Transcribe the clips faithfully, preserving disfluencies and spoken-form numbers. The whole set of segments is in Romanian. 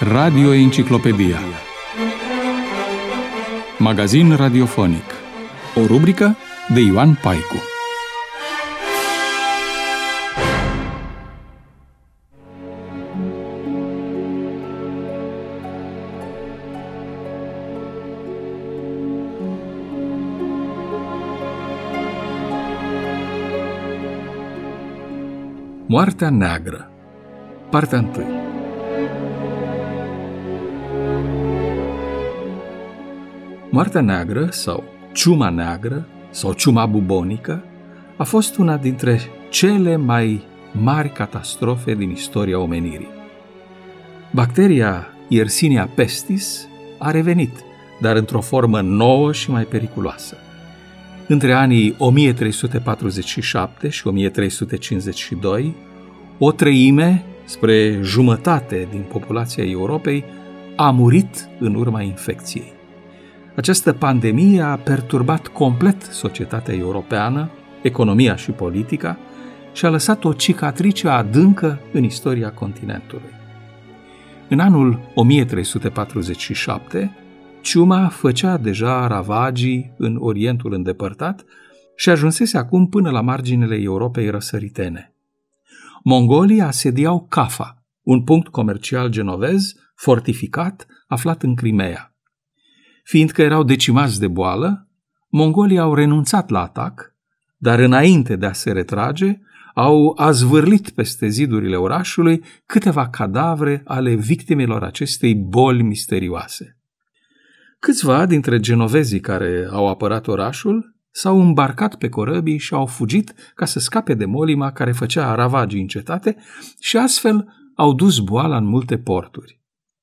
Radio Enciclopedia. Magazin radiofonic. O rubrică de Ioan Paicu. Moartea neagră. Partea întâi. Moartea neagră sau ciuma neagră sau ciuma bubonică a fost una dintre cele mai mari catastrofe din istoria omenirii. Bacteria Yersinia pestis a revenit, dar într-o formă nouă și mai periculoasă. Între anii o mie trei sute patruzeci și șapte și o mie trei sute cincizeci și doi, o treime, spre jumătate din populația Europei, a murit în urma infecției. Această pandemie a perturbat complet societatea europeană, economia și politica și a lăsat o cicatrice adâncă în istoria continentului. În anul o mie trei sute patruzeci și șapte, ciuma făcea deja ravagii în Orientul îndepărtat și ajunsese acum până la marginile Europei răsăritene. Mongolii asediau Cafa, un punct comercial genovez fortificat aflat în Crimea. Fiindcă erau decimați de boală, mongolii au renunțat la atac, dar înainte de a se retrage, au azvârlit peste zidurile orașului câteva cadavre ale victimelor acestei boli misterioase. Câțiva dintre genovezii care au apărat orașul s-au îmbarcat pe corăbii și au fugit ca să scape de molima care făcea ravagii în cetate și astfel au dus boala în multe porturi.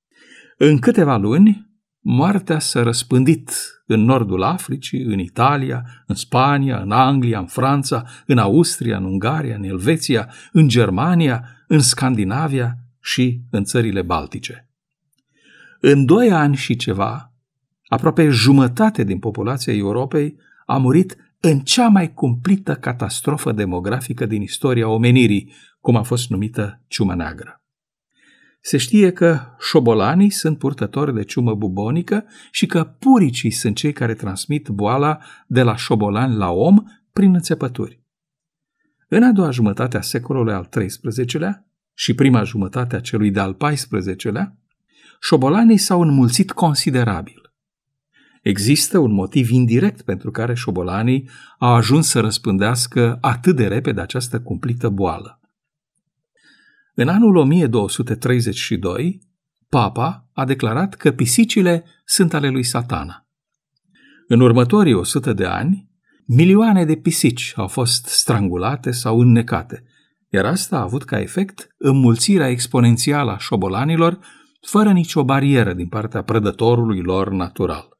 În câteva luni, moartea s-a răspândit în nordul Africii, în Italia, în Spania, în Anglia, în Franța, în Austria, în Ungaria, în Elveția, în Germania, în Scandinavia și în țările baltice. În doi ani și ceva, aproape jumătate din populația Europei a murit în cea mai cumplită catastrofă demografică din istoria omenirii, cum a fost numită ciuma neagră. Se știe că șobolanii sunt purtători de ciumă bubonică și că puricii sunt cei care transmit boala de la șobolani la om prin înțepături. În a doua jumătate a secolului al treisprezecelea și prima jumătate a celui de-al paisprezecelea, șobolanii s-au înmulțit considerabil. Există un motiv indirect pentru care șobolanii au ajuns să răspândească atât de repede această cumplită boală. În anul o mie două sute treizeci și doi, Papa a declarat că pisicile sunt ale lui Satana. În următorii o sută de ani, milioane de pisici au fost strangulate sau înnecate, iar asta a avut ca efect înmulțirea exponențială a șobolanilor, fără nicio barieră din partea prădătorului lor natural.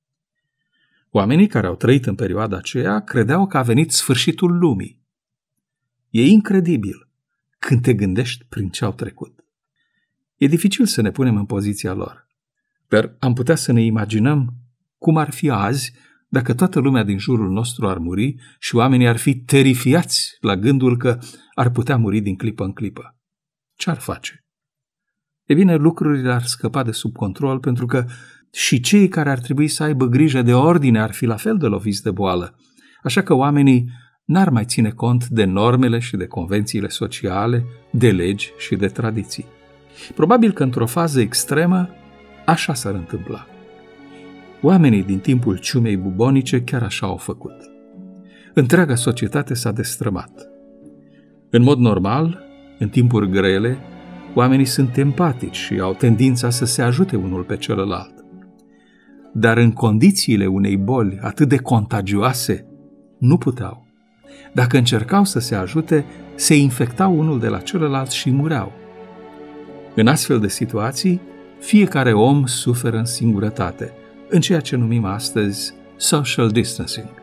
Oamenii care au trăit în perioada aceea credeau că a venit sfârșitul lumii. E incredibil când te gândești prin ce au trecut. E dificil să ne punem în poziția lor, dar am putea să ne imaginăm cum ar fi azi dacă toată lumea din jurul nostru ar muri și oamenii ar fi terifiați la gândul că ar putea muri din clipă în clipă. Ce-ar face? E bine, lucrurile ar scăpa de sub control pentru că și cei care ar trebui să aibă grijă de ordine ar fi la fel de loviți de boală, așa că oamenii n-ar mai ține cont de normele și de convențiile sociale, de legi și de tradiții. Probabil că într-o fază extremă, așa s-ar întâmpla. Oamenii din timpul ciumei bubonice chiar așa au făcut. Întreaga societate s-a destrămat. În mod normal, în timpuri grele, oamenii sunt empatici și au tendința să se ajute unul pe celălalt. Dar în condițiile unei boli atât de contagioase, nu puteau. Dacă încercau să se ajute, se infectau unul de la celălalt și mureau. În astfel de situații, fiecare om suferă în singurătate, în ceea ce numim astăzi social distancing.